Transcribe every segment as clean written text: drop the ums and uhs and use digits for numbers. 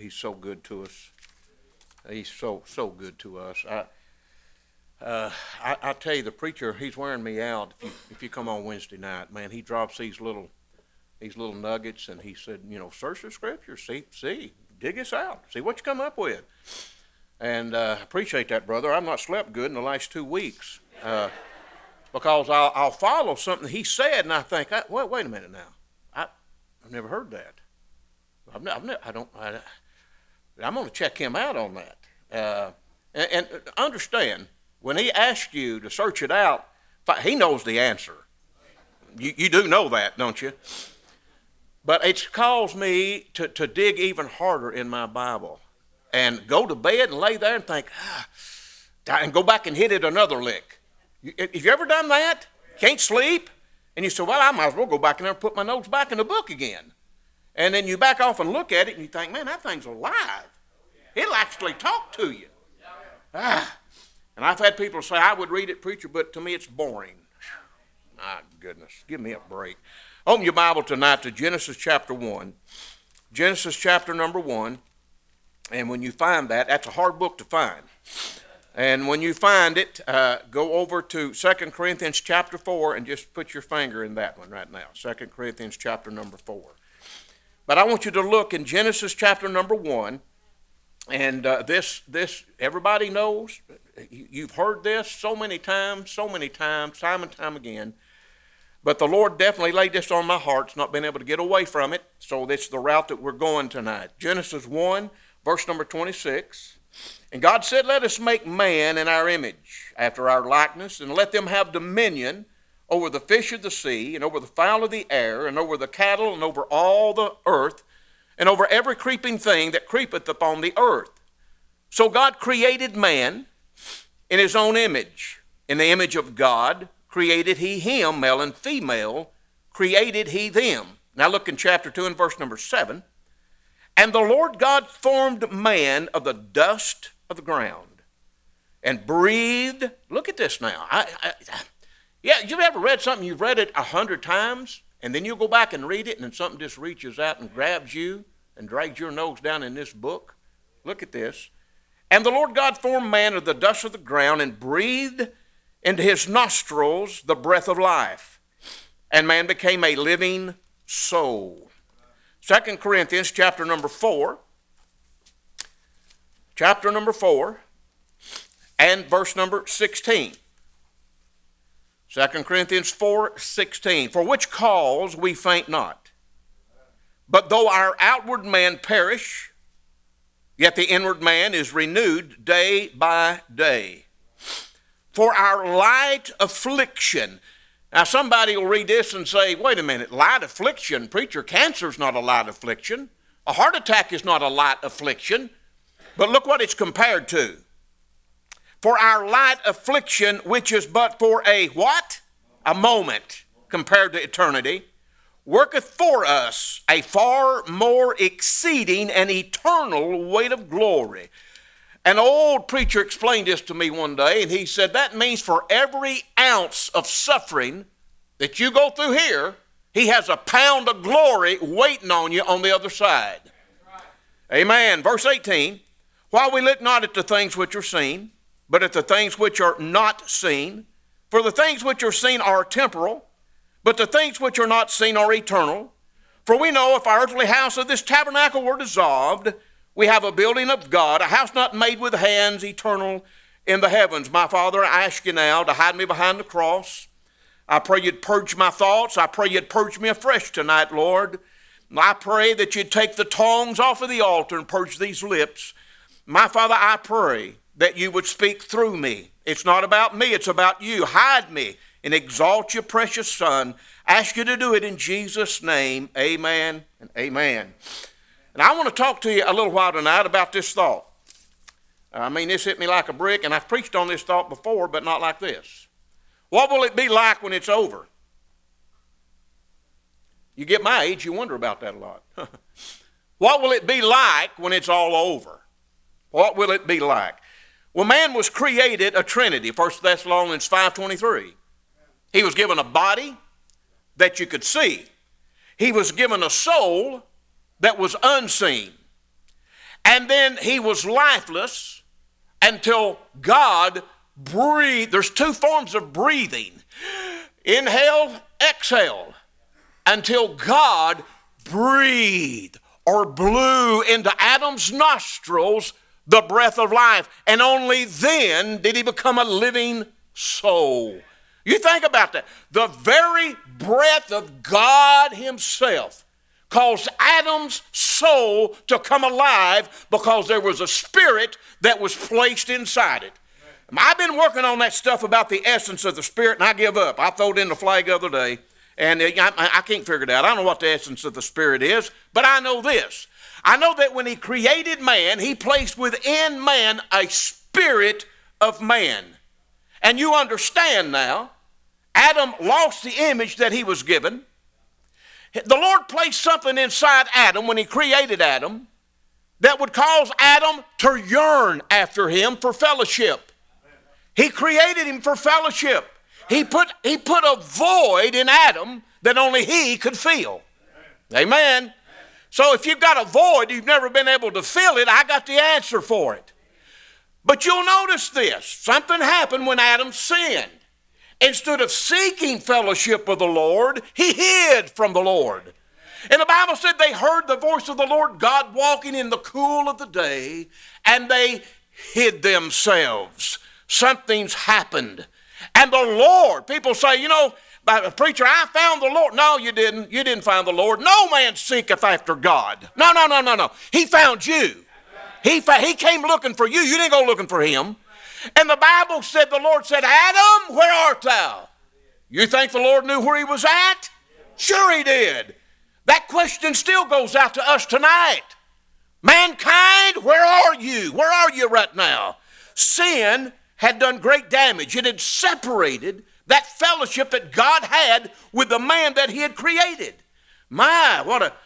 he's so good to us. He's so good to us. I tell you, the preacher, he's wearing me out. If you come on Wednesday night, man, he drops these little nuggets, and he said, search the Scriptures, see, dig this out, see what you come up with. And I appreciate that, brother. I've not slept good in the last 2 weeks because I'll follow something he said, and I think, wait a minute now, I've never heard that. I'm going to check him out on that. And understand, when he asks you to search it out, he knows the answer. You do know that, don't you? But it's caused me to dig even harder in my Bible and go to bed and lay there and think, and go back and hit it another lick. Have you ever done that? Can't sleep? And you say, well, I might as well go back in there and put my notes back in the book again. And then you back off and look at it and you think, man, that thing's alive. It'll actually talk to you. And I've had people say, I would read it, preacher, but to me it's boring. My goodness, give me a break. Open your Bible tonight to Genesis chapter 1. Genesis chapter number 1. And when you find that, that's a hard book to find. And when you find it, go over to 2 Corinthians chapter 4 and just put your finger in that one right now. 2 Corinthians chapter number 4. But I want you to look in Genesis chapter number 1. And this everybody knows. You've heard this so many times, time and time again. But the Lord definitely laid this on my heart. It's not been able to get away from it. So this is the route that we're going tonight. Genesis 1, verse number 26. And God said, let us make man in our image, after our likeness, and let them have dominion over the fish of the sea, and over the fowl of the air, and over the cattle, and over all the earth, and over every creeping thing that creepeth upon the earth. So God created man in his own image. In the image of God created he him, male and female, created he them. Now look in chapter 2 and verse number 7. And the Lord God formed man of the dust of the ground and breathed. Look at this now. Yeah, you've ever read something, you've read it 100 times, and then you go back and read it, and then something just reaches out and grabs you and drags your nose down in this book? Look at this. And the Lord God formed man of the dust of the ground and breathed into his nostrils the breath of life. And man became a living soul. 2 Corinthians chapter number 4. Chapter number 4 and verse number 16. 2 Corinthians 4:16. For which cause we faint not. But though our outward man perish, yet the inward man is renewed day by day. For our light affliction. Now somebody will read this and say, wait a minute, light affliction? Preacher, cancer is not a light affliction. A heart attack is not a light affliction. But look what it's compared to. For our light affliction, which is but for a what? A moment compared to eternity, worketh for us a far more exceeding and eternal weight of glory. An old preacher explained this to me one day, and he said that means for every ounce of suffering that you go through here, he has a pound of glory waiting on you on the other side. Amen. Verse 18, while we look not at the things which are seen, but at the things which are not seen. For the things which are seen are temporal, but the things which are not seen are eternal. For we know if our earthly house of this tabernacle were dissolved, we have a building of God, a house not made with hands, eternal in the heavens. My Father, I ask you now to hide me behind the cross. I pray you'd purge my thoughts. I pray you'd purge me afresh tonight, Lord. I pray that you'd take the tongs off of the altar and purge these lips. My Father, I pray that you would speak through me. It's not about me, it's about you. Hide me and exalt your precious Son. Ask you to do it in Jesus' name. Amen and amen. And I want to talk to you a little while tonight about this thought. I mean, this hit me like a brick, and I've preached on this thought before, but not like this. What will it be like when it's over? You get my age, you wonder about that a lot. What will it be like when it's all over? What will it be like? Well, man was created a trinity, 1 Thessalonians 5:23. He was given a body that you could see. He was given a soul that was unseen. And then he was lifeless until God breathed. There's two forms of breathing. Inhale, exhale. Until God breathed or blew into Adam's nostrils the breath of life. And only then did he become a living soul. You think about that. The very breath of God himself caused Adam's soul to come alive because there was a spirit that was placed inside it. I've been working on that stuff about the essence of the spirit, and I give up. I threw it in the flag the other day, and I can't figure it out. I don't know what the essence of the spirit is, but I know this. I know that when he created man, he placed within man a spirit of man. And you understand now, Adam lost the image that he was given. The Lord placed something inside Adam when he created Adam that would cause Adam to yearn after him for fellowship. He created him for fellowship. He put a void in Adam that only he could fill. Amen. So if you've got a void, you've never been able to fill it, I got the answer for it. But you'll notice this. Something happened when Adam sinned. Instead of seeking fellowship with the Lord, he hid from the Lord. And the Bible said they heard the voice of the Lord God walking in the cool of the day, and they hid themselves. Something's happened. And the Lord, people say, you know, preacher, I found the Lord. No, you didn't. You didn't find the Lord. No man seeketh after God. No. He found you. He came looking for you. You didn't go looking for him. And the Bible said, the Lord said, Adam, where art thou? You think the Lord knew where he was at? Sure he did. That question still goes out to us tonight. Mankind, where are you? Where are you right now? Sin had done great damage. It had separated that fellowship that God had with the man that he had created. My,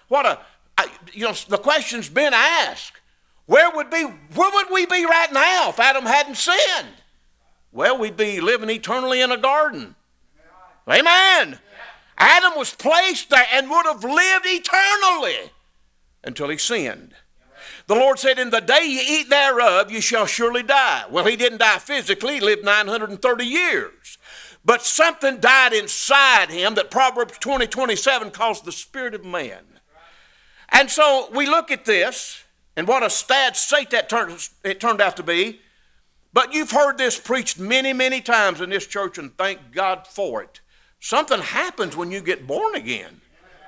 the question's been asked. Where would we be right now if Adam hadn't sinned? Well, we'd be living eternally in a garden. Amen. Adam was placed there and would have lived eternally until he sinned. The Lord said, in the day you eat thereof, you shall surely die. Well, he didn't die physically. He lived 930 years. But something died inside him that Proverbs 20:27 calls the spirit of man. And so we look at this, and what a sad state that turned out to be. But you've heard this preached many, many times in this church, and thank God for it. Something happens when you get born again.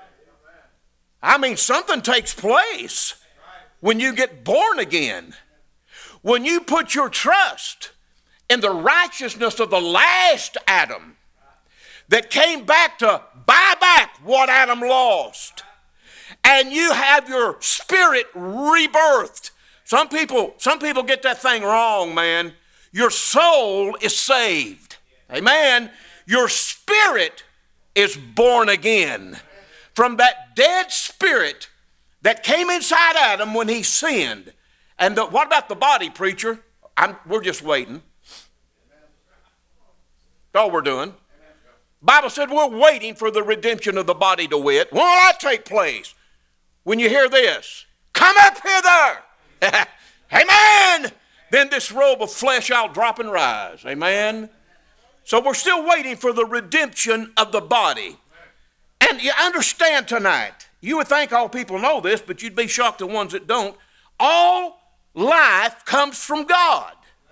I mean, something takes place when you get born again. When you put your trust in the righteousness of the last Adam that came back to buy back what Adam lost. And you have your spirit rebirthed. Some people get that thing wrong, man. Your soul is saved. Amen. Your spirit is born again from that dead spirit that came inside Adam when he sinned. And what about the body, preacher? We're just waiting. That's all we're doing. The Bible said we're waiting for the redemption of the body to wit. When will that take place? When you hear this, come up hither. Amen. Then this robe of flesh I'll drop and rise. Amen. So we're still waiting for the redemption of the body. And you understand tonight, you would think all people know this, but you'd be shocked the ones that don't. All life comes from God.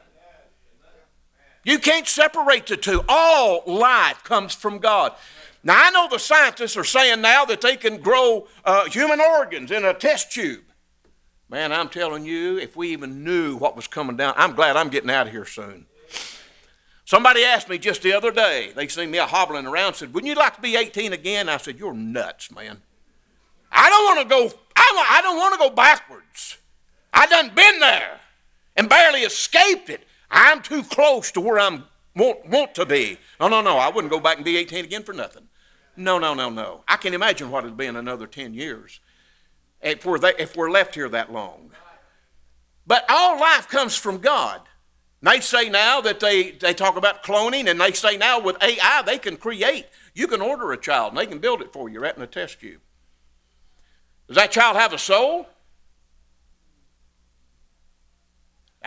You can't separate the two. All life comes from God. Now, I know the scientists are saying now that they can grow human organs in a test tube. Man, I'm telling you, if we even knew what was coming down, I'm glad I'm getting out of here soon. Somebody asked me just the other day, they seen me hobbling around, said, wouldn't you like to be 18 again? I said, you're nuts, man. I don't want to go backwards. I done been there and barely escaped it. I'm too close to where I want to be. No, I wouldn't go back and be 18 again for nothing. No. I can imagine what it'd be in another 10 years if we're left here that long. But all life comes from God. And they say now that they talk about cloning, and they say now with AI they can create. You can order a child and they can build it for you right in a test tube. Does that child have a soul?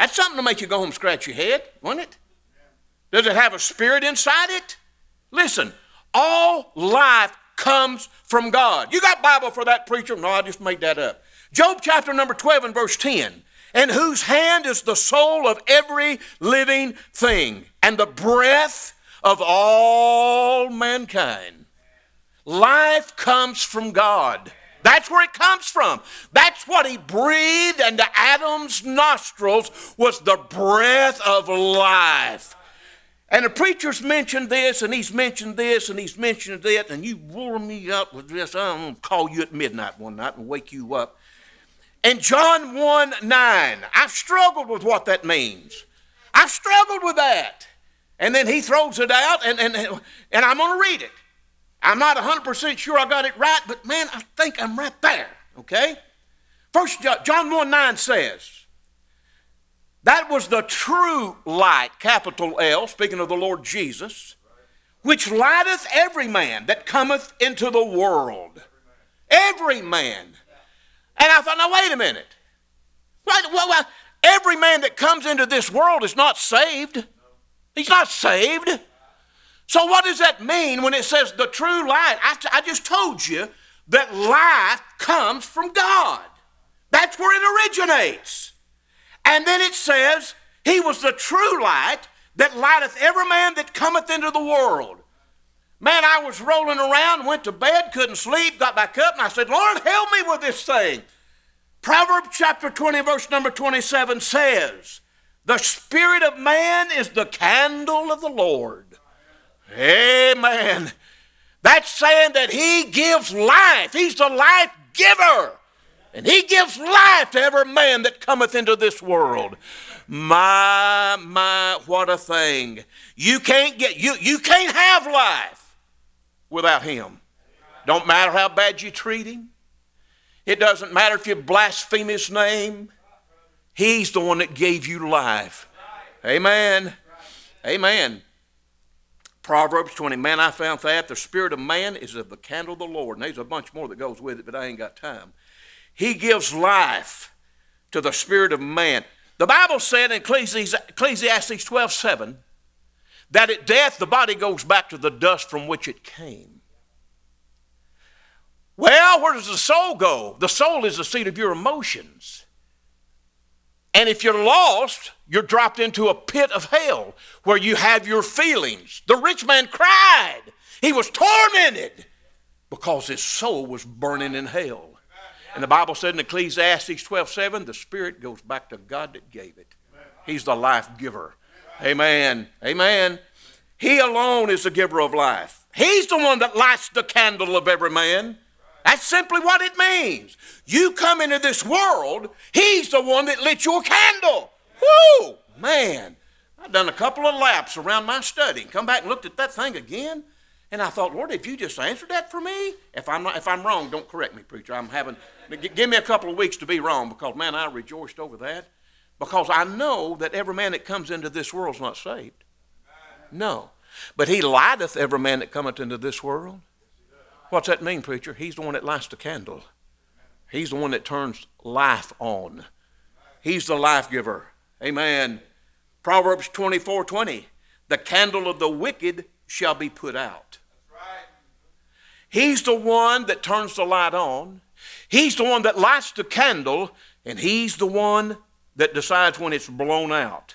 That's something to make you go home and scratch your head, wouldn't it? Does it have a spirit inside it? Listen, all life comes from God. You got Bible for that, preacher? No, I just made that up. Job chapter number 12 and verse 10. In whose hand is the soul of every living thing, and the breath of all mankind. Life comes from God. That's where it comes from. That's what he breathed into Adam's nostrils, was the breath of life. And the preacher's mentioned this, and he's mentioned this, and he's mentioned it, and you wore me up with this. I'm going to call you at midnight one night and wake you up. In John 1:9, I've struggled with what that means. I've struggled with that. And then he throws it out, and I'm going to read it. I'm not 100% sure I got it right, but man, I think I'm right there, okay? First, John 1:9 says, that was the true light, capital L, speaking of the Lord Jesus, which lighteth every man that cometh into the world. Every man. And I thought, now wait a minute. Well, every man that comes into this world is not saved. He's not saved. So what does that mean when it says the true light? I just told you that life comes from God. That's where it originates. And then it says, he was the true light that lighteth every man that cometh into the world. Man, I was rolling around, went to bed, couldn't sleep, got back up, and I said, Lord, help me with this thing. Proverbs chapter 20, verse number 27 says, the spirit of man is the candle of the Lord. Amen. That's saying that he gives life. He's the life giver. And he gives life to every man that cometh into this world. My, what a thing. You can't have life without him. Don't matter how bad you treat him. It doesn't matter if you blaspheme his name. He's the one that gave you life. Amen. Amen. Proverbs 20, man, I found that the spirit of man is of the candle of the Lord. And there's a bunch more that goes with it, but I ain't got time. He gives life to the spirit of man. The Bible said in Ecclesiastes 12:7 that at death the body goes back to the dust from which it came. Well, where does the soul go? The soul is the seat of your emotions. And if you're lost, you're dropped into a pit of hell where you have your feelings. The rich man cried. He was tormented because his soul was burning in hell. And the Bible said in Ecclesiastes 12:7, the spirit goes back to God that gave it. He's the life giver. Amen. Amen. He alone is the giver of life. He's the one that lights the candle of every man. That's simply what it means. You come into this world, he's the one that lit your candle. Whoo, man. I've done a couple of laps around my study and come back and looked at that thing again. And I thought, Lord, if you just answered that for me, if I'm wrong, don't correct me, preacher. Give me a couple of weeks to be wrong because, man, I rejoiced over that. Because I know that every man that comes into this world is not saved. No. But he lighteth every man that cometh into this world. What's that mean, preacher? He's the one that lights the candle. He's the one that turns life on. He's the life giver. Amen. Proverbs 24:20. The candle of the wicked shall be put out. He's the one that turns the light on. He's the one that lights the candle, and he's the one that decides when it's blown out.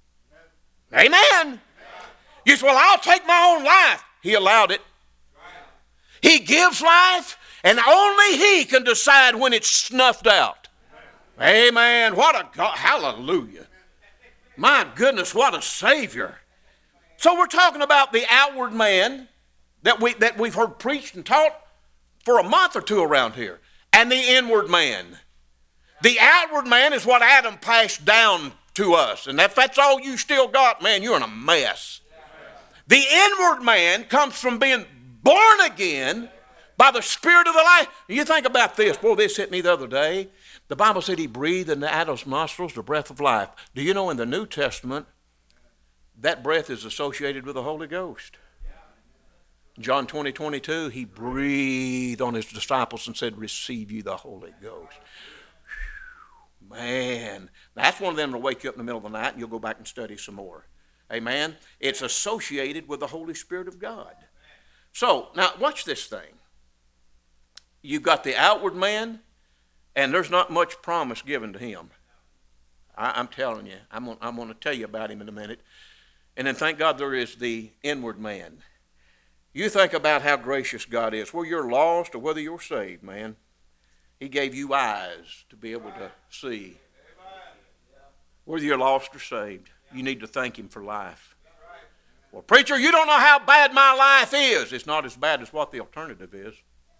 Amen. You say, well, I'll take my own life. He allowed it. He gives life, and only he can decide when it's snuffed out. Amen. What a God. Hallelujah. My goodness, what a Savior. So we're talking about the outward man that we've heard preached and taught for a month or two around here, and the inward man. The outward man is what Adam passed down to us, and if that's all you still got, man, you're in a mess. The inward man comes from being born again by the Spirit of the life. You think about this. Boy, this hit me the other day. The Bible said he breathed into Adam's nostrils the breath of life. Do you know in the New Testament, that breath is associated with the Holy Ghost? John 20:22, he breathed on his disciples and said, receive ye the Holy Ghost. Man, That's one of them that'll wake you up in the middle of the night and you'll go back and study some more. Amen? It's associated with the Holy Spirit of God. So, now watch this thing. You've got the outward man, and there's not much promise given to him. I'm telling you. I'm going to tell you about him in a minute. And then thank God there is the inward man. You think about how gracious God is. Whether you're lost or whether you're saved, man. He gave you eyes to be able to see. Whether you're lost or saved, you need to thank him for life. Well, preacher, you don't know how bad my life is. It's not as bad as what the alternative is.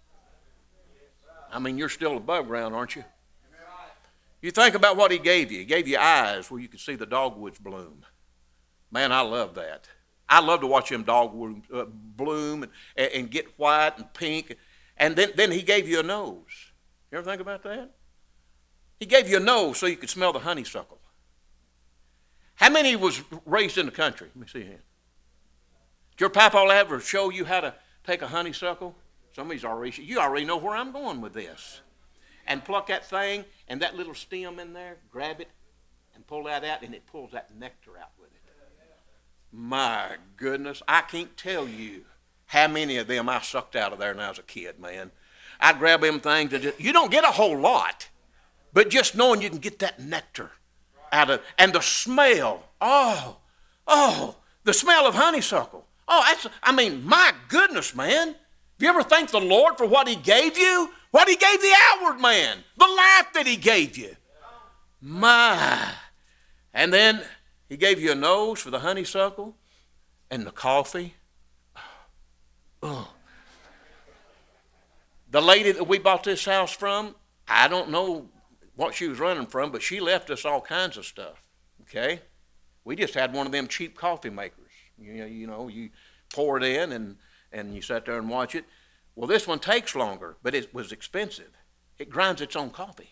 I mean, you're still above ground, aren't you? You think about what he gave you. He gave you eyes where you could see the dogwoods bloom. Man, I love that. I love to watch them dogwoods bloom and get white and pink. And then he gave you a nose. You ever think about that? He gave you a nose so you could smell the honeysuckle. How many was raised in the country? Let me see here. Did your papa ever show you how to take a honeysuckle? Somebody's already, you already know where I'm going with this. And pluck that thing and that little stem in there, grab it and pull that out, and it pulls that nectar out with it. My goodness, I can't tell you how many of them I sucked out of there when I was a kid, man. I'd grab them things and you don't get a whole lot, but just knowing you can get that nectar out of, and the smell, the smell of honeysuckle. My goodness, man. Have you ever thanked the Lord for what he gave you? What he gave the outward man, the life that he gave you. My. And then he gave you a nose for the honeysuckle and the coffee. Oh. The lady that we bought this house from, I don't know what she was running from, but she left us all kinds of stuff, okay? We just had one of them cheap coffee makers. You know, you pour it in and you sit there and watch it. Well, this one takes longer, but it was expensive. It grinds its own coffee.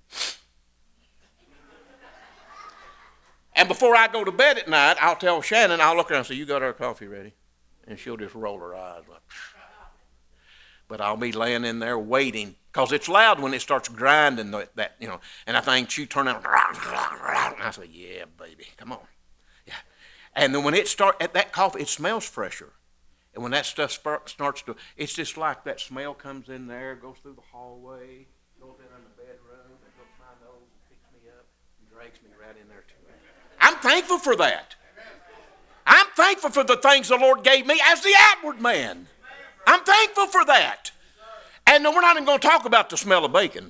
And before I go to bed at night, I'll tell Shannon, I'll look at her and say, you got our coffee ready? And she'll just roll her eyes like, but I'll be laying in there waiting, because it's loud when it starts grinding that, you know. And I think she turn out, and I say, yeah, baby, come on. Yeah. And then when it starts, at that coffee, it smells fresher. And when that stuff starts to, it's just like that smell comes in there, goes through the hallway, goes in the bedroom, and hooks my nose and picks me up and drags me right in there to it. I'm thankful for that. I'm thankful for the things the Lord gave me as the outward man. I'm thankful for that. And we're not even going to talk about the smell of bacon.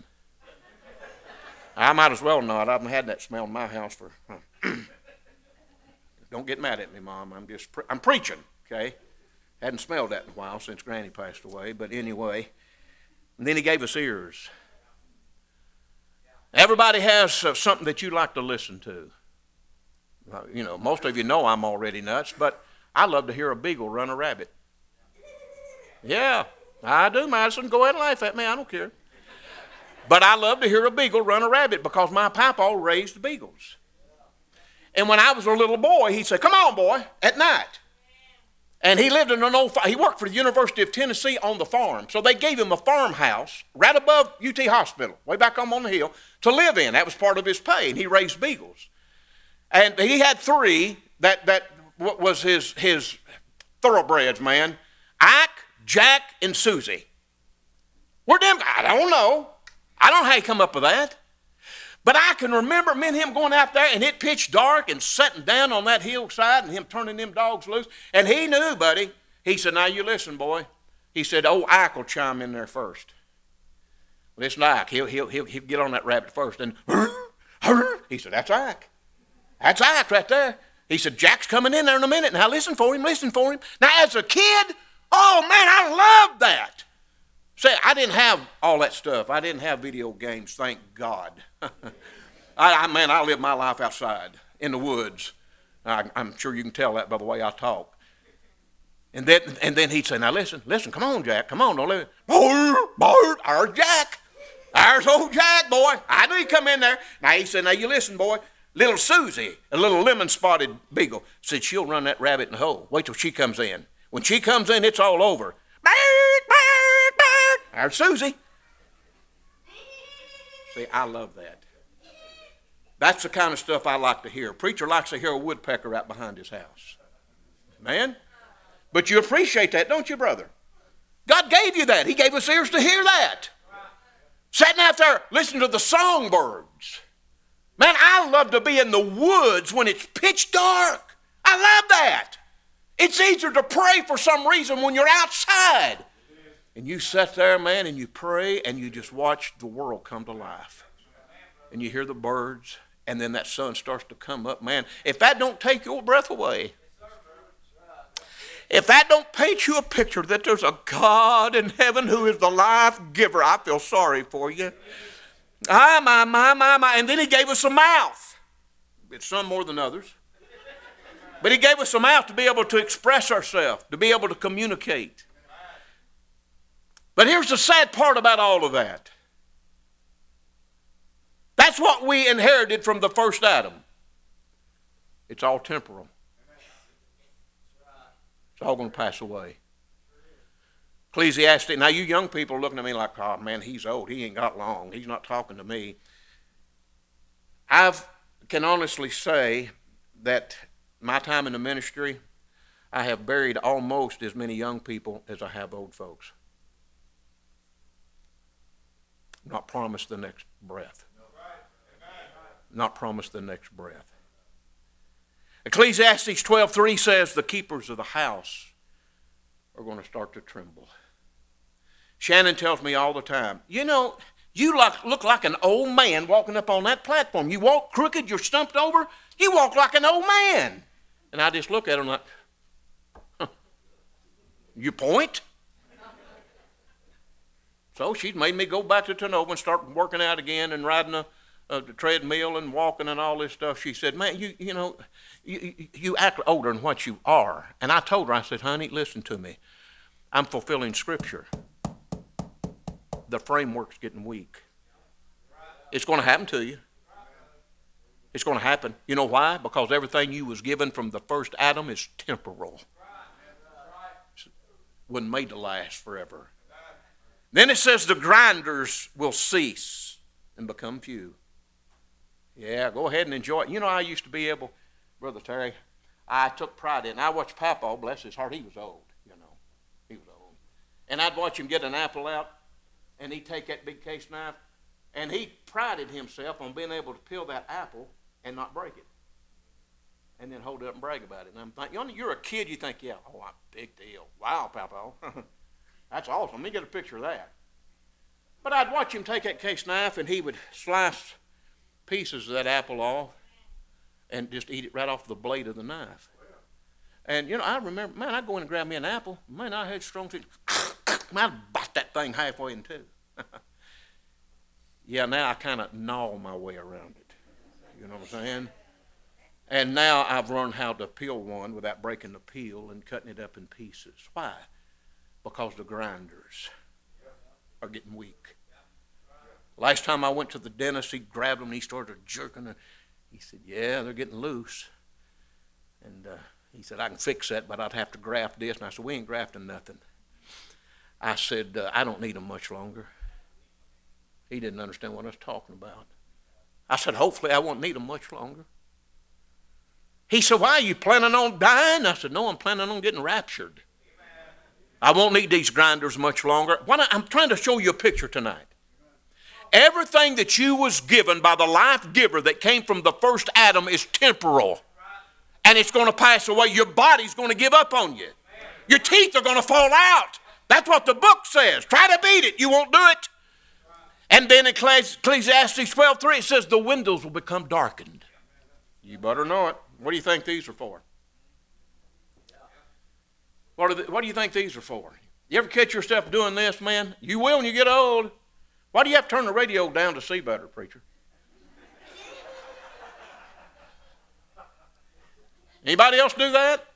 I might as well not. I haven't had that smell in my house for... Don't get mad at me, Mom. I'm preaching, okay? Hadn't smelled that in a while since Granny passed away. But anyway, and then he gave us ears. Everybody has something that you like to listen to. You know, most of you know I'm already nuts, but I love to hear a beagle run a rabbit. Yeah, I do, Madison. Go ahead and laugh at me. I don't care. But I love to hear a beagle run a rabbit because my papa raised beagles. And when I was a little boy, he'd say, come on, boy, at night. And he lived in an old, he worked for the University of Tennessee on the farm. So they gave him a farmhouse right above UT Hospital, way back on the hill, to live in. That was part of his pay, and he raised beagles. And he had three that was his thoroughbreds, man. Ike, Jack, and Susie. Where'd them? I don't know. I don't know how he come up with that. But I can remember me and him going out there, and it pitched dark, and sitting down on that hillside, and him turning them dogs loose. And he knew, buddy. He said, now you listen, boy. He said, oh, Ike will chime in there first. Listen to Ike. He'll get on that rabbit first. And he said, that's Ike. That's Ike right there. He said, Jack's coming in there in a minute. Now listen for him, listen for him. Now as a kid, oh man, I loved that. Say, I didn't have all that stuff. I didn't have video games, thank God. I lived my life outside in the woods. I'm sure you can tell that by the way I talk. And then he'd say, now listen, come on, Jack, come on, don't let me. There's Jack. There's old Jack, boy. I knew he'd come in there. Now he said, now you listen, boy. Little Susie, a little lemon-spotted beagle, said she'll run that rabbit in the hole. Wait till she comes in. When she comes in, it's all over. There's Susie. See, I love that. That's the kind of stuff I like to hear. A preacher likes to hear a woodpecker right behind his house. Man. But you appreciate that, don't you, brother? God gave you that. He gave us ears to hear that. Sitting out there listening to the songbirds. Man, I love to be in the woods when it's pitch dark. I love that. It's easier to pray for some reason when you're outside. And you sit there, man, and you pray, and you just watch the world come to life. And you hear the birds, and then that sun starts to come up. Man, if that don't take your breath away, if that don't paint you a picture that there's a God in heaven who is the life giver, I feel sorry for you. My. And then he gave us a mouth. It's some more than others. But he gave us a mouth to be able to express ourselves, to be able to communicate. But here's the sad part about all of that. That's what we inherited from the first Adam. It's all temporal. It's all going to pass away. Ecclesiastes. Now you young people are looking at me like, oh man, he's old. He ain't got long. He's not talking to me. I can honestly say that my time in the ministry, I have buried almost as many young people as I have old folks. Not promised the next breath. Not promised the next breath. Ecclesiastes 12:3 says the keepers of the house are going to start to tremble. Shannon tells me all the time, you know, you look like an old man walking up on that platform. You walk crooked, you're stumped over, you walk like an old man. And I just look at him like, huh, you point? So she's made me go back to Tanoba and start working out again and riding a treadmill and walking and all this stuff. She said, man, you act older than what you are. And I told her, I said, honey, listen to me. I'm fulfilling Scripture. The framework's getting weak. It's going to happen to you. It's going to happen. You know why? Because everything you was given from the first Adam is temporal. It wasn't made to last forever. Then it says the grinders will cease and become few. Yeah, go ahead and enjoy it. You know, I used to be able, Brother Terry, I took pride in it. I watched Papa, bless his heart, he was old, you know. He was old. And I'd watch him get an apple out, and he'd take that big case knife, and he prided himself on being able to peel that apple and not break it. And then hold it up and brag about it. And I'm thinking, you're a kid, you think, yeah, oh, big deal. Wow, Papa. That's awesome. Let me get a picture of that. But I'd watch him take that case knife, and he would slice pieces of that apple off and just eat it right off the blade of the knife. And, you know, I remember, man, I'd go in and grab me an apple. Man, I had strong teeth. I'd bite that thing halfway in two. Yeah, now I kind of gnaw my way around it. You know what I'm saying? And now I've learned how to peel one without breaking the peel and cutting it up in pieces. Why? Because the grinders are getting weak. Last time I went to the dentist, he grabbed them and he started jerking. And he said, yeah, they're getting loose. And he said, I can fix that, but I'd have to graft this. And I said, we ain't grafting nothing. I said, I don't need them much longer. He didn't understand what I was talking about. I said, hopefully I won't need them much longer. He said, why, are you planning on dying? I said, no, I'm planning on getting raptured. I won't need these grinders much longer. I'm trying to show you a picture tonight. Everything that you was given by the life giver that came from the first Adam is temporal. And it's going to pass away. Your body's going to give up on you. Your teeth are going to fall out. That's what the book says. Try to beat it. You won't do it. And then in Ecclesiastes 12:3 it says the windows will become darkened. You better know it. What do you think these are for? What do you think these are for? You ever catch yourself doing this, man? You will when you get old. Why do you have to turn the radio down to see better, preacher? Anybody else do that?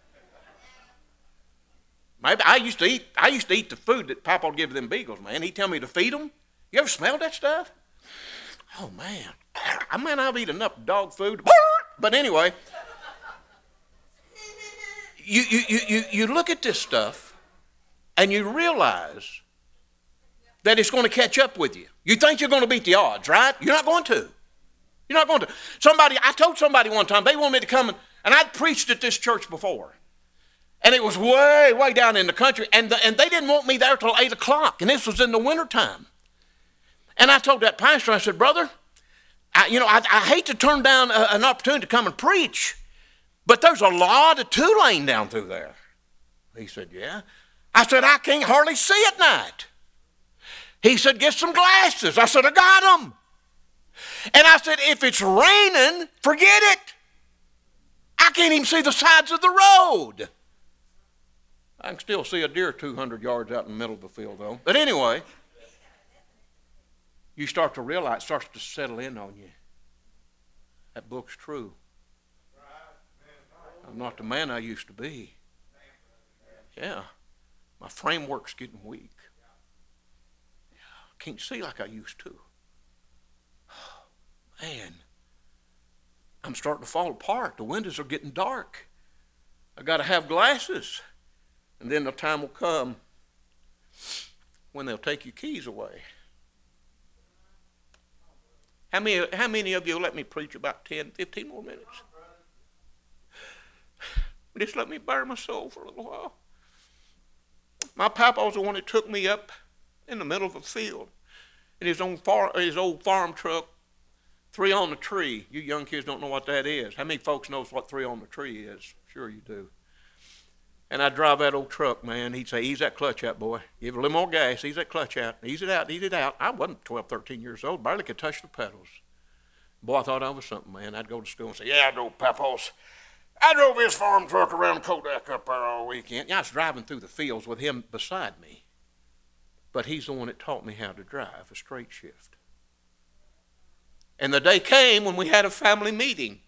Maybe I used to eat the food that Papa would give them beagles, man. He'd tell me to feed them. You ever smelled that stuff? Oh, man. I might not eat enough dog food. But anyway, you look at this stuff and you realize that it's going to catch up with you. You think you're going to beat the odds, right? You're not going to. You're not going to. I told somebody one time, they wanted me to come, and I'd preached at this church before. And it was way, way down in the country, and they didn't want me there till 8 o'clock, and this was in the wintertime. And I told that pastor, I said, brother, I hate to turn down an opportunity to come and preach, but there's a lot of Tulane down through there. He said, yeah. I said, I can't hardly see at night. He said, get some glasses. I said, I got them. And I said, if it's raining, forget it. I can't even see the sides of the road. I can still see a deer 200 yards out in the middle of the field, though. But anyway, you start to realize, it starts to settle in on you. That book's true. I'm not the man I used to be. Yeah, my framework's getting weak. I can't see like I used to. Man, I'm starting to fall apart. The windows are getting dark. I got to have glasses. And then the time will come when they'll take your keys away. How many of you will let me preach about 10, 15 more minutes? Just let me bare my soul for a little while. My papa was the one that took me up in the middle of a field in his old farm truck, 3 on the tree. You young kids don't know what that is. How many folks knows what 3 on the tree is? Sure you do. And I'd drive that old truck, man. He'd say, ease that clutch out, boy. Give it a little more gas. Ease that clutch out. Ease it out. Ease it out. I wasn't 12, 13 years old. Barely could touch the pedals. Boy, I thought I was something, man. I'd go to school and say, yeah, I drove Papa's. I drove his farm truck around Kodak up there all weekend. Yeah, I was driving through the fields with him beside me. But he's the one that taught me how to drive a straight shift. And the day came when we had a family meeting.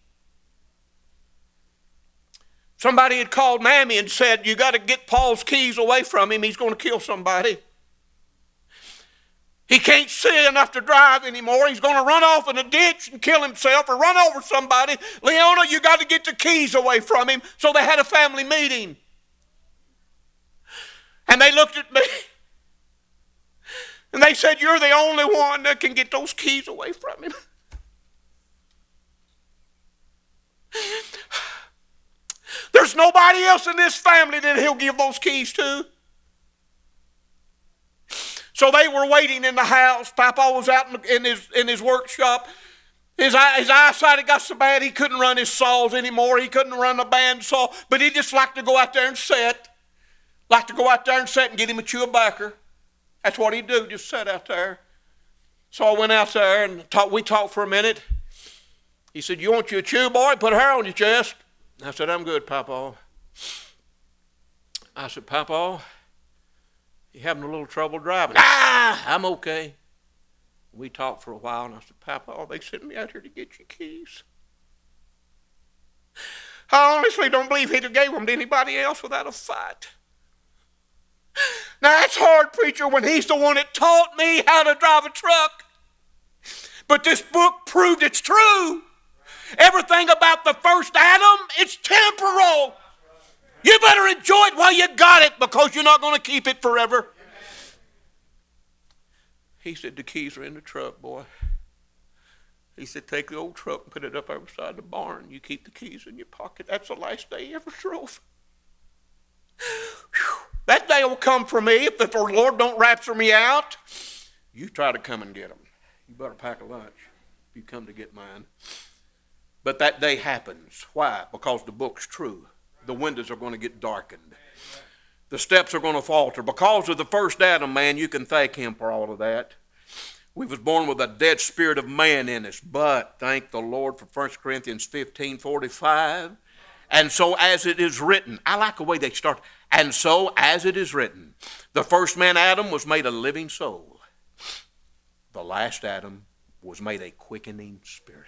Somebody had called Mammy and said, you got to get Paul's keys away from him. He's going to kill somebody. He can't see enough to drive anymore. He's going to run off in a ditch and kill himself or run over somebody. Leona, you got to get the keys away from him. So they had a family meeting. And they looked at me. And they said, you're the only one that can get those keys away from him. There's nobody else in this family that he'll give those keys to. So they were waiting in the house. Papa was out in his workshop. His eyesight had got so bad he couldn't run his saws anymore. He couldn't run a bandsaw. But he just liked to go out there and sit. Liked to go out there and sit and get him a chew of backer. That's what he'd do, just sit out there. So I went out there and we talked for a minute. He said, you want you a chew, boy? Put a hair on your chest. I said, I'm good, Papa. I said, Papa, you having a little trouble driving? I'm okay. We talked for a while, and I said, Papa, they sent me out here to get your keys. I honestly don't believe he'd have gave them to anybody else without a fight. Now, that's hard, preacher, when he's the one that taught me how to drive a truck. But this book proved it's true. Everything about the first Adam, it's temporal. You better enjoy it while you got it, because you're not going to keep it forever. He said, the keys are in the truck, boy. He said, take the old truck and put it up over beside the barn. You keep the keys in your pocket. That's the last day he ever drove. Whew. That day will come for me if the Lord don't rapture me out. You try to come and get them. You better pack a lunch if you come to get mine. But that day happens. Why? Because the book's true. The windows are going to get darkened. The steps are going to falter. Because of the first Adam, man, you can thank him for all of that. We was born with a dead spirit of man in us. But thank the Lord for 1 Corinthians 15:45. And so as it is written. I like the way they start. And so as it is written. The first man, Adam, was made a living soul. The last Adam was made a quickening spirit.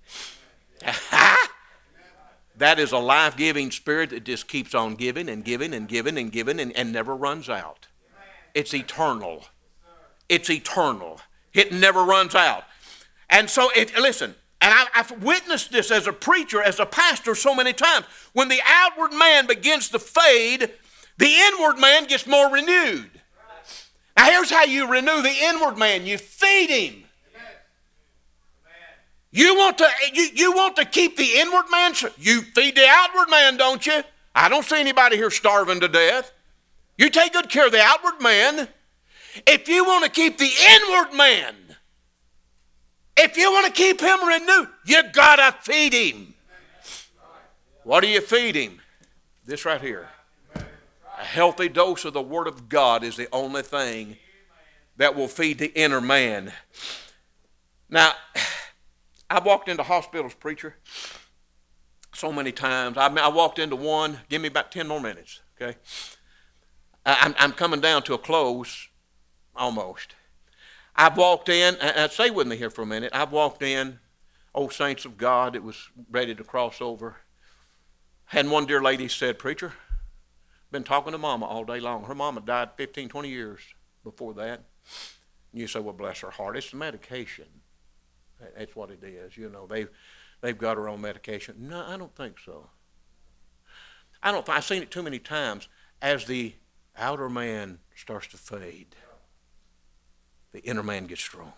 That is a life-giving spirit that just keeps on giving and giving and giving and giving and never runs out. It's eternal. It's eternal. It never runs out. And so, listen, and I've witnessed this as a preacher, as a pastor so many times. When the outward man begins to fade, the inward man gets more renewed. Now here's how you renew the inward man. You feed him. You want to keep the inward man? You feed the outward man, don't you? I don't see anybody here starving to death. You take good care of the outward man. If you want to keep the inward man, if you want to keep him renewed, you got to feed him. What do you feed him? This right here. A healthy dose of the Word of God is the only thing that will feed the inner man. Now, I've walked into hospitals, preacher, so many times. I walked into one. Give me about 10 more minutes, okay? I'm coming down to a close, almost. I've walked in, and stay with me here for a minute. I've walked in, old saints of God, it was ready to cross over. And one dear lady said, preacher, been talking to Mama all day long. Her mama died 15, 20 years before that. And you say, well, bless her heart. It's the medication. That's what it is. You know, they've got her own medication. No, I don't think so. I've seen it too many times. As the outer man starts to fade, the inner man gets stronger.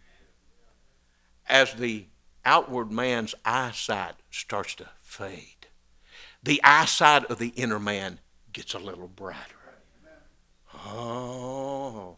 As the outward man's eyesight starts to fade, the eyesight of the inner man gets a little brighter. Oh.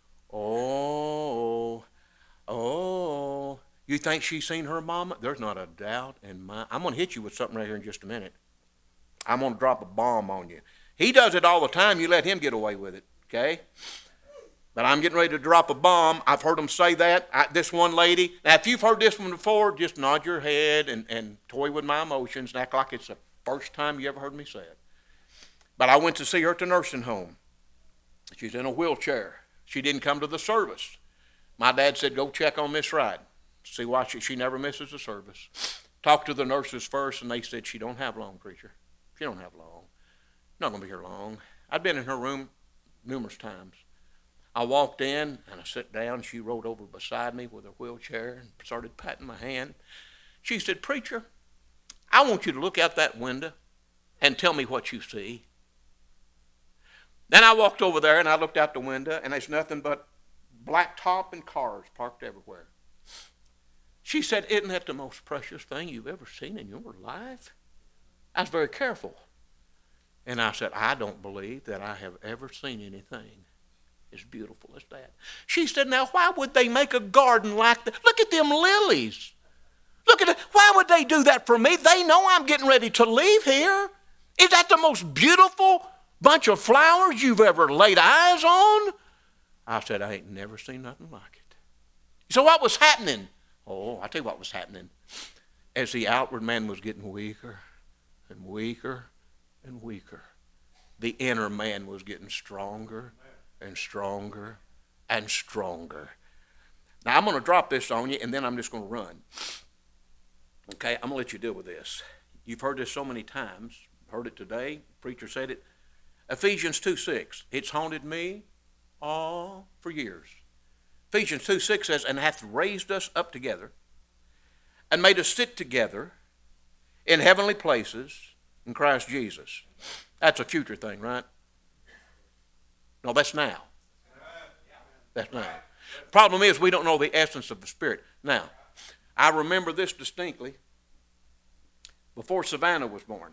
You think she's seen her mama? There's not a doubt in my... I'm going to hit you with something right here in just a minute. I'm going to drop a bomb on you. He does it all the time. You let him get away with it, okay? But I'm getting ready to drop a bomb. I've heard them say that. This one lady... Now, if you've heard this one before, just nod your head and toy with my emotions and act like it's the first time you ever heard me say it. But I went to see her at the nursing home. She's in a wheelchair. She didn't come to the service. My dad said, go check on Miss Wright. See why she never misses a service. Talked to the nurses first, and they said, she don't have long, preacher. She don't have long. Not going to be here long. I'd been in her room numerous times. I walked in, and I sat down. She rolled over beside me with her wheelchair and started patting my hand. She said, preacher, I want you to look out that window and tell me what you see. Then I walked over there, and I looked out the window, and there's nothing but blacktop and cars parked everywhere. She said, isn't that the most precious thing you've ever seen in your life? I was very careful. And I said, I don't believe that I have ever seen anything as beautiful as that. She said, now why would they make a garden like that? Look at them lilies. Look at it. Why would they do that for me? They know I'm getting ready to leave here. Is that the most beautiful bunch of flowers you've ever laid eyes on? I said, I ain't never seen nothing like it. So what was happening? Oh, I'll tell you what was happening. As the outward man was getting weaker and weaker and weaker, the inner man was getting stronger and stronger and stronger. Now, I'm going to drop this on you, and then I'm just going to run. Okay, I'm going to let you deal with this. You've heard this so many times. Heard it today. Preacher said it. Ephesians 2:6. It's haunted me all for years. Ephesians 2:6 says, and hath raised us up together and made us sit together in heavenly places in Christ Jesus. That's a future thing, right? No, that's now. That's now. Problem is we don't know the essence of the Spirit. Now, I remember this distinctly. Before Savannah was born,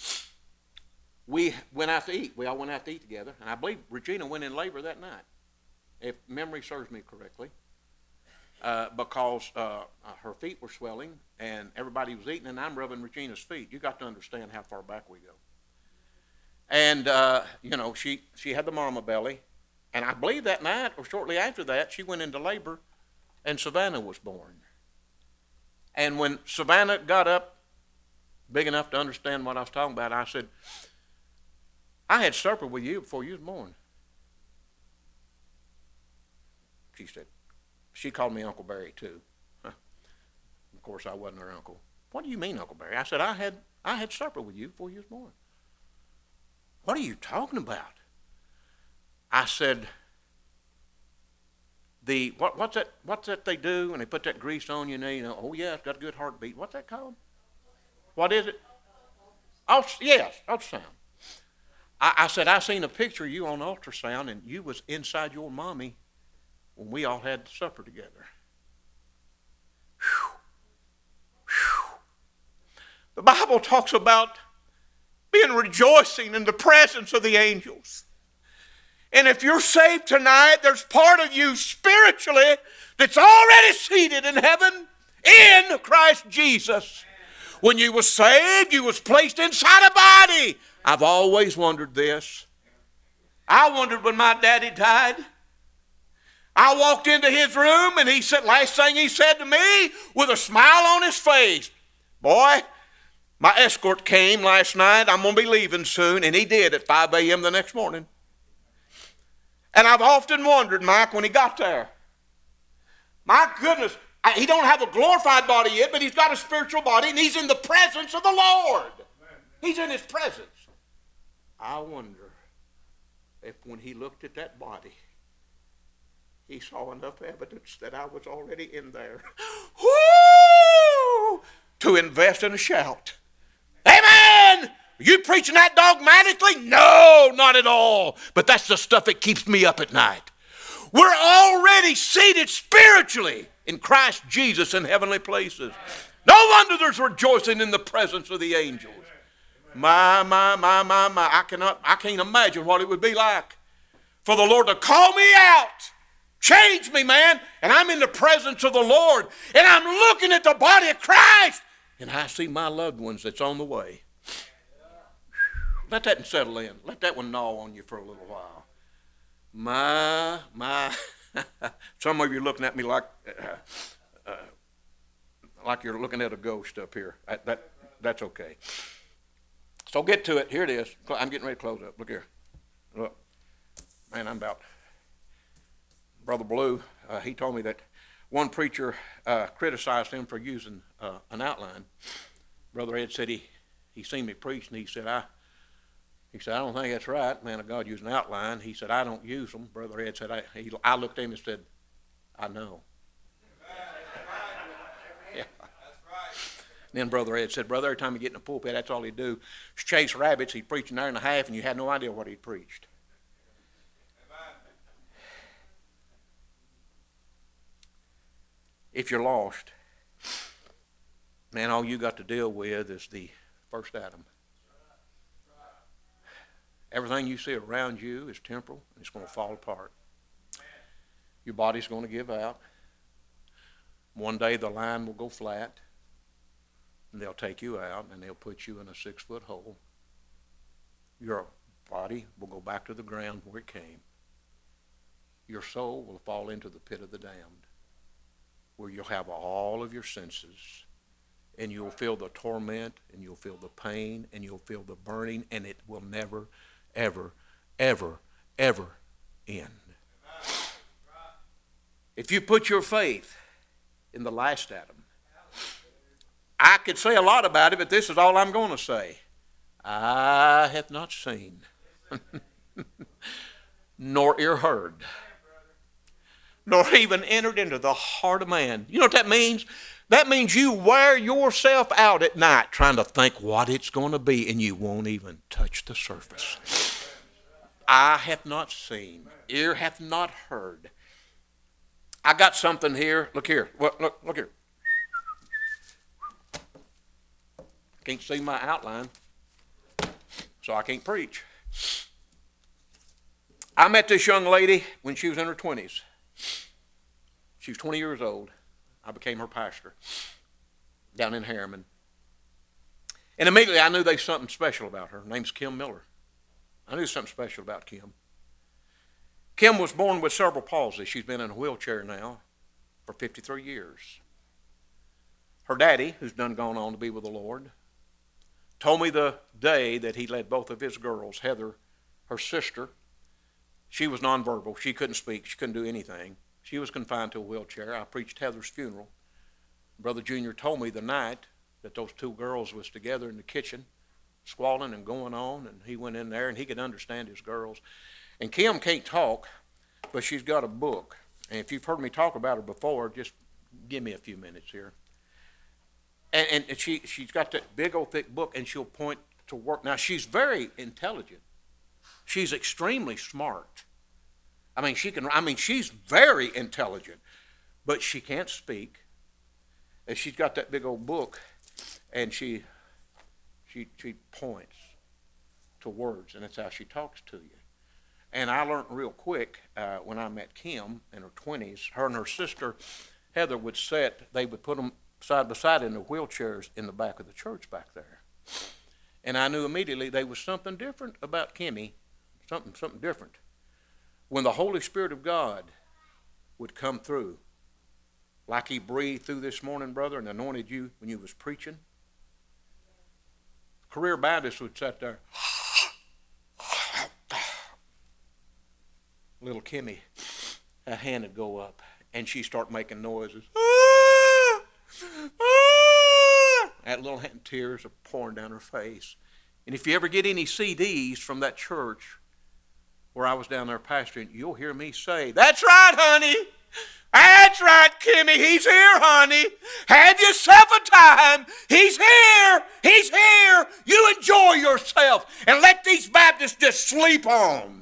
we went out to eat. We all went out to eat together. And I believe Regina went in labor that night, if memory serves me correctly, because her feet were swelling and everybody was eating, and I'm rubbing Regina's feet. You got to understand how far back we go. And, she had the mama belly. And I believe that night or shortly after that, she went into labor and Savannah was born. And when Savannah got up big enough to understand what I was talking about, I said, I had supper with you before you was born. She said, she called me Uncle Barry too. Huh. Of course, I wasn't her uncle. What do you mean, Uncle Barry? I said, I had supper with you before you was born. What are you talking about? I said, what's that they do when they put that grease on your knee? Oh yeah, it's got a good heartbeat. What's that called? What is it? Yes, ultrasound. I said, I seen a picture of you on ultrasound, and you was inside your mommy when we all had supper together. Whew. The Bible talks about being rejoicing in the presence of the angels. And if you're saved tonight, there's part of you spiritually that's already seated in heaven in Christ Jesus. When you were saved, you was placed inside a body. I've always wondered this. I wondered when my daddy died. I walked into his room and he said, last thing he said to me with a smile on his face, boy, my escort came last night. I'm going to be leaving soon. And he did at 5 a.m. the next morning. And I've often wondered, Mike, when he got there, my goodness, he don't have a glorified body yet, but he's got a spiritual body, and he's in the presence of the Lord. He's in his presence. I wonder if when he looked at that body, he saw enough evidence that I was already in there. Woo! To invest in a shout. Amen! Are you preaching that dogmatically? No, not at all. But that's the stuff that keeps me up at night. We're already seated spiritually in Christ Jesus in heavenly places. No wonder there's rejoicing in the presence of the angels. My. I can't imagine what it would be like for the Lord to call me out. Change me, man. And I'm in the presence of the Lord. And I'm looking at the body of Christ. And I see my loved ones that's on the way. Let that settle in. Let that one gnaw on you for a little while. My. Some of you are looking at me like you're looking at a ghost up here. That's okay. So get to it. Here it is. I'm getting ready to close up. Look here. Look. Man, I'm about. Brother Blue, he told me that one preacher criticized him for using an outline. Brother Ed said he seen me preach, and he said, I don't think that's right, man of God, using an outline. He said, I don't use them. Brother Ed said, I looked at him and said, I know. Yeah. Then Brother Ed said, brother, every time you get in the pulpit, that's all he'd do is chase rabbits. He'd preach an hour and a half, and you had no idea what he'd preached. If you're lost, man, all you got to deal with is the first Adam. Everything you see around you is temporal, and it's going to fall apart. Your body's going to give out. One day the line will go flat, and they'll take you out, and they'll put you in a 6-foot hole. Your body will go back to the ground where it came. Your soul will fall into the pit of the damned, where you'll have all of your senses, and you'll feel the torment, and you'll feel the pain, and you'll feel the burning, and it will never, ever, ever, ever end. If you put your faith in the last Adam, I could say a lot about it, but this is all I'm going to say. I have not seen, nor ear heard, nor even entered into the heart of man. You know what that means? That means you wear yourself out at night trying to think what it's going to be, and you won't even touch the surface. Eye hath not seen, ear hath not heard. I got something here. Look here. Look here. Can't see my outline, so I can't preach. I met this young lady when she was in her 20s. She was 20 years old. I became her pastor down in Harriman. And immediately I knew there was something special about her. Her name's Kim Miller. I knew something special about Kim. Kim was born with cerebral palsy. She's been in a wheelchair now for 53 years. Her daddy, who's done gone on to be with the Lord, told me the day that he led both of his girls, Heather, her sister. She was nonverbal. She couldn't speak. She couldn't do anything. She was confined to a wheelchair. I preached Heather's funeral. Brother Junior told me the night that those two girls was together in the kitchen, squalling and going on, and he went in there and he could understand his girls. And Kim can't talk, but she's got a book. And if you've heard me talk about her before, just give me a few minutes here. And she's got that big old thick book, and she'll point to work. Now, she's very intelligent. She's extremely smart. She's very intelligent, but she can't speak. And she's got that big old book, and She points to words, and that's how she talks to you. And I learned real quick when I met Kim in her 20s. Her and her sister Heather they would put them side by side in the wheelchairs in the back of the church back there. And I knew immediately there was something different about Kimmy, something different. When the Holy Spirit of God would come through, like he breathed through this morning, brother, and anointed you when you was preaching, Career Baptist would sit there. Little Kimmy, that hand would go up, and she'd start making noises. That little hand, tears are pouring down her face. And if you ever get any CDs from that church where I was down there pastoring, you'll hear me say, "That's right, honey. That's right, Kimmy. He's here, honey. Have yourself a time. He's here. He's here. You enjoy yourself and let these Baptists just sleep on."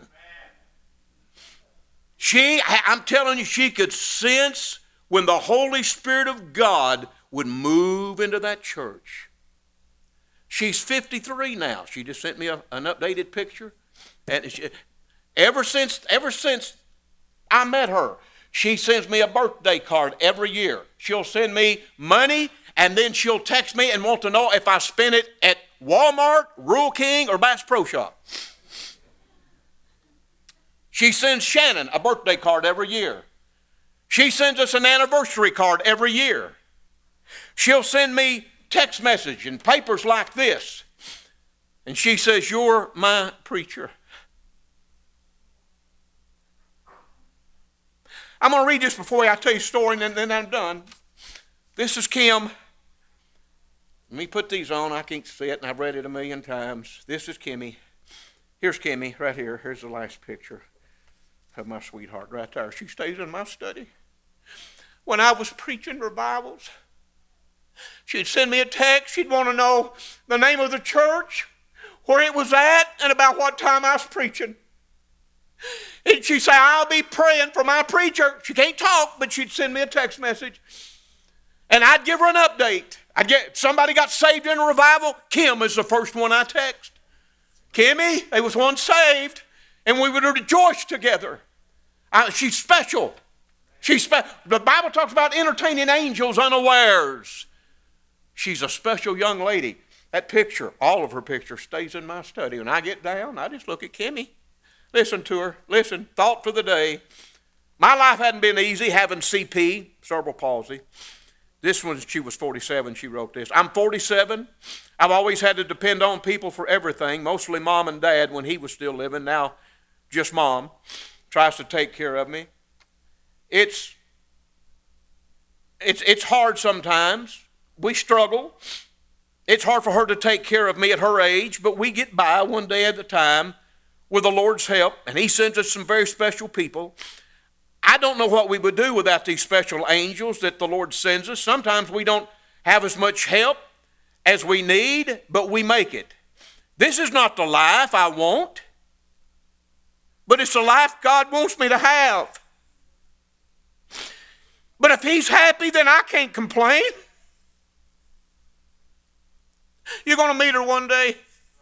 I'm telling you, she could sense when the Holy Spirit of God would move into that church. She's 53 now. She just sent me an updated picture. And ever since I met her, she sends me a birthday card every year. She'll send me money, and then she'll text me and want to know if I spent it at Walmart, Rural King, or Bass Pro Shop. She sends Shannon a birthday card every year. She sends us an anniversary card every year. She'll send me text message and papers like this. And she says, "You're my preacher." I'm going to read this before I tell you a story, and then I'm done. This is Kim. Let me put these on. I can't see it, and I've read it a million times. This is Kimmy. Here's Kimmy right here. Here's the last picture of my sweetheart right there. She stays in my study. When I was preaching revivals, she'd send me a text. She'd want to know the name of the church, where it was at, and about what time I was preaching. And she'd say, "I'll be praying for my preacher." She can't talk, but she'd send me a text message. And I'd give her an update. Somebody got saved in a revival. Kim is the first one I text. "Kimmy, there was one saved." And we would rejoice together. She's special. The Bible talks about entertaining angels unawares. She's a special young lady. That picture, all of her picture, stays in my study. When I get down, I just look at Kimmy. Listen to her. Listen, thought for the day. My life hadn't been easy having CP, cerebral palsy. This one, she was 47, she wrote this. "I'm 47. I've always had to depend on people for everything, mostly mom and dad when he was still living. Now, just mom tries to take care of me. It's hard sometimes. We struggle. It's hard for her to take care of me at her age, but we get by one day at a time with the Lord's help, and he sends us some very special people. I don't know what we would do without these special angels that the Lord sends us. Sometimes we don't have as much help as we need, but we make it. This is not the life I want, but it's the life God wants me to have. But if he's happy, then I can't complain. You're going to meet her one day.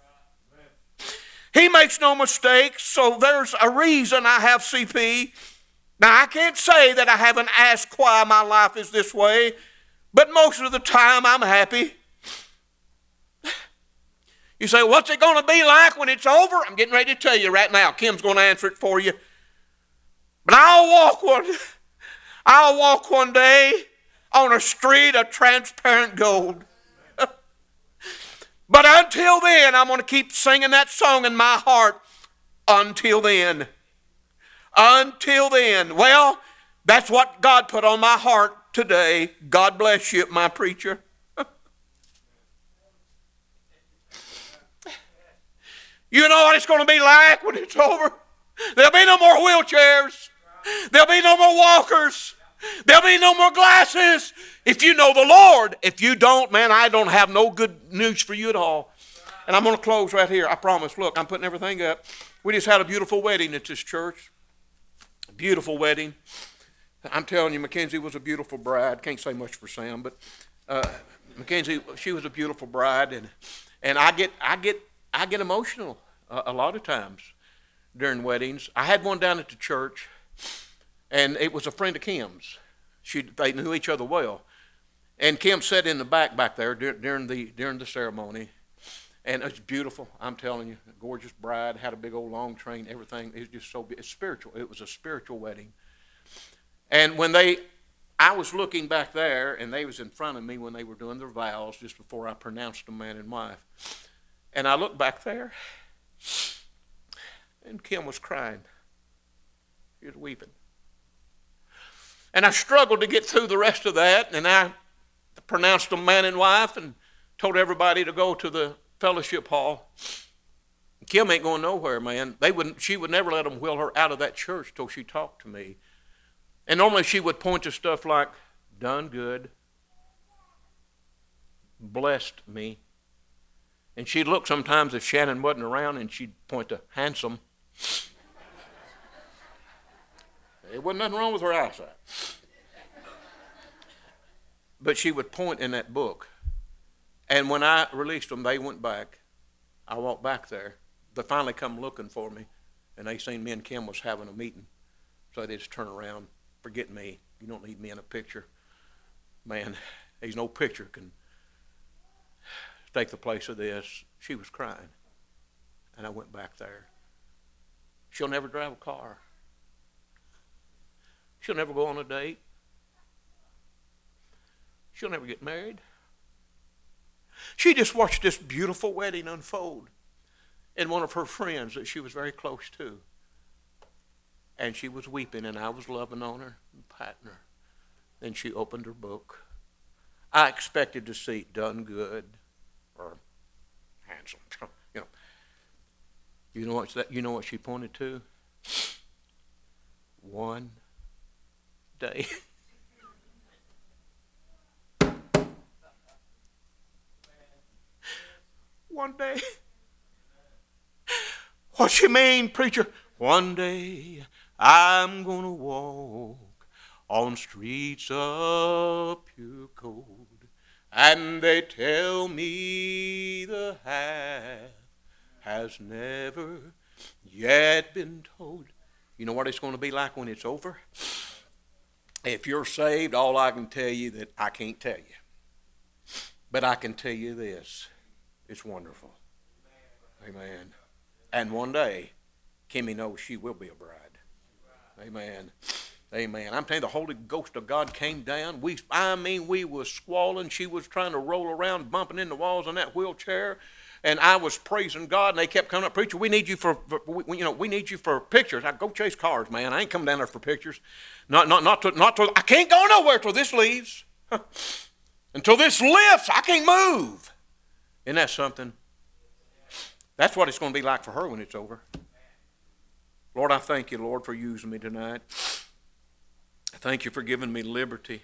He makes no mistakes, so there's a reason I have CP. Now, I can't say that I haven't asked why my life is this way, but most of the time I'm happy. You say, "What's it going to be like when it's over?" I'm getting ready to tell you right now. Kim's going to answer it for you. But I'll walk one day on a street of transparent gold. But until then, I'm going to keep singing that song in my heart. Until then. Until then. Well, that's what God put on my heart today. God bless you, my preacher. You know what it's going to be like when it's over? There'll be no more wheelchairs. There'll be no more walkers. There'll be no more glasses. If you know the Lord. If you don't, man, I don't have no good news for you at all. And I'm going to close right here. I promise. Look, I'm putting everything up. We just had a beautiful wedding at this church. A beautiful wedding. I'm telling you, Mackenzie was a beautiful bride. Can't say much for Sam, but Mackenzie, she was a beautiful bride. And I get emotional a lot of times during weddings. I had one down at the church, and it was a friend of Kim's. They knew each other well. And Kim sat in the back there during the ceremony. And it's beautiful, I'm telling you. A gorgeous bride, had a big old long train, everything. It was just so it's spiritual. It was a spiritual wedding. And I was looking back there, and they was in front of me when they were doing their vows just before I pronounced them man and wife. And I looked back there, and Kim was crying. She was weeping. And I struggled to get through the rest of that, and I pronounced them man and wife and told everybody to go to the fellowship hall. Kim ain't going nowhere, man. She would never let them wheel her out of that church till she talked to me. And normally she would point to stuff like, done good, blessed me. And she'd look sometimes if Shannon wasn't around, and she'd point to handsome. There wasn't nothing wrong with her eyesight. But she would point in that book. And when I released them, they went back. I walked back there. They finally come looking for me, and they seen me and Kim was having a meeting. So they just turned around. Forget me. You don't need me in a picture. Man, there's no picture can take the place of this. She was crying. And I went back there. She'll never drive a car. She'll never go on a date. She'll never get married. She just watched this beautiful wedding unfold in one of her friends that she was very close to. And she was weeping, and I was loving on her and patting her. Then she opened her book. I expected to see done good or handsome. You know what she pointed to? One day. One day. What you mean, preacher? One day I'm gonna walk on streets of pure gold, and they tell me the half has never yet been told. You know what it's going to be like when it's over? If you're saved, all I can tell you that I can't tell you. But I can tell you this. It's wonderful. Amen. And one day, Kimmy knows she will be a bride. Amen. Amen. I'm telling you, the Holy Ghost of God came down. We was squalling. She was trying to roll around, bumping into walls in that wheelchair. And I was praising God, and they kept coming up, preacher, we need you for pictures. I go chase cars, man. I ain't coming down there for pictures. Not till I can't go nowhere till this leaves. Until this lifts, I can't move. Isn't that something? That's what it's going to be like for her when it's over. Lord, I thank you, Lord, for using me tonight. I thank you for giving me liberty.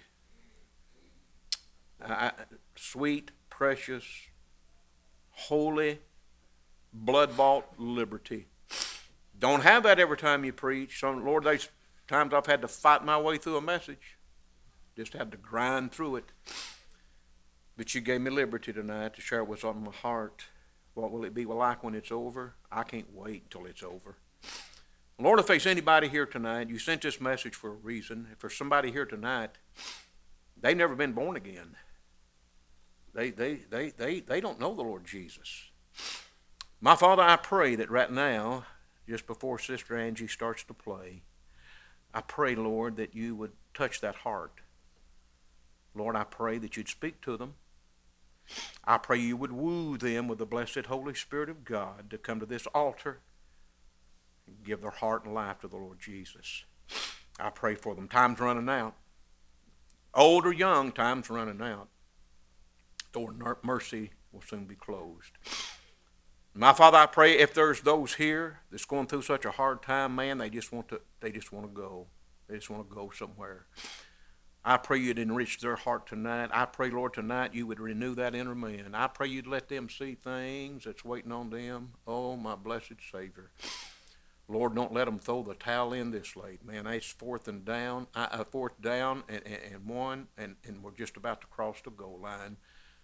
Sweet, precious, holy, blood-bought liberty. Don't have that every time you preach. Lord, there's times I've had to fight my way through a message. Just had to grind through it. But you gave me liberty tonight to share what's on my heart. What will it be like when it's over? I can't wait till it's over. Lord, if there's anybody here tonight, you sent this message for a reason. If there's somebody here tonight, they've never been born again. They don't know the Lord Jesus. My Father, I pray that right now, just before Sister Angie starts to play, I pray, Lord, that you would touch that heart. Lord, I pray that you'd speak to them. I pray you would woo them with the blessed Holy Spirit of God to come to this altar and give their heart and life to the Lord Jesus. I pray for them. Time's running out. Old or young, time's running out. Door of mercy will soon be closed. My Father, I pray if there's those here that's going through such a hard time, man, they just want to go. They just want to go somewhere. I pray you'd enrich their heart tonight. I pray, Lord, tonight you would renew that inner man. I pray you'd let them see things that's waiting on them. Oh, my blessed Savior. Lord, don't let them throw the towel in this late, man. It's fourth down and one, and we're just about to cross the goal line.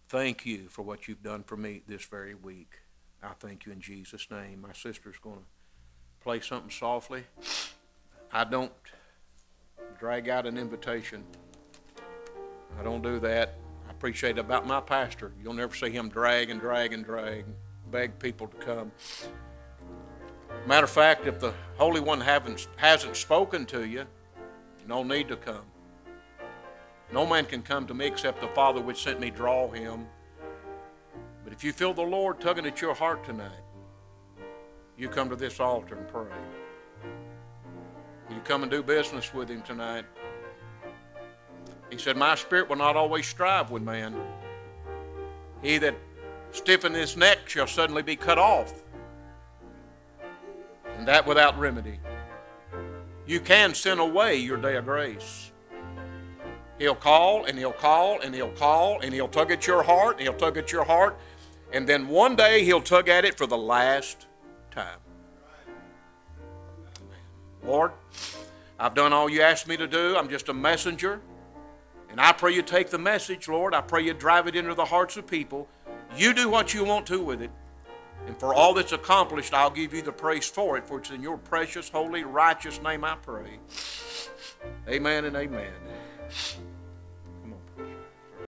thank you for what you've done for me this very week. I thank you in Jesus' name. My sister's going to play something softly. I don't drag out an invitation. I don't do that. I appreciate about my pastor. You'll never see him drag, beg people to come. Matter of fact, if the Holy One hasn't spoken to you, no need to come. No man can come to me except the Father which sent me draw him. But if you feel the Lord tugging at your heart tonight, you come to this altar and pray. You come and do business with him tonight. He said, my spirit will not always strive with man. He that stiffeneth his neck shall suddenly be cut off, and that without remedy. You can send away your day of grace. He'll call, and he'll call, and he'll call, and he'll tug at your heart, and he'll tug at your heart, and then one day he'll tug at it for the last time. Lord, I've done all you asked me to do. I'm just a messenger. And I pray you take the message, Lord. I pray you drive it into the hearts of people. You do what you want to with it. And for all that's accomplished, I'll give you the praise for it. For it's in your precious, holy, righteous name I pray. Amen and amen.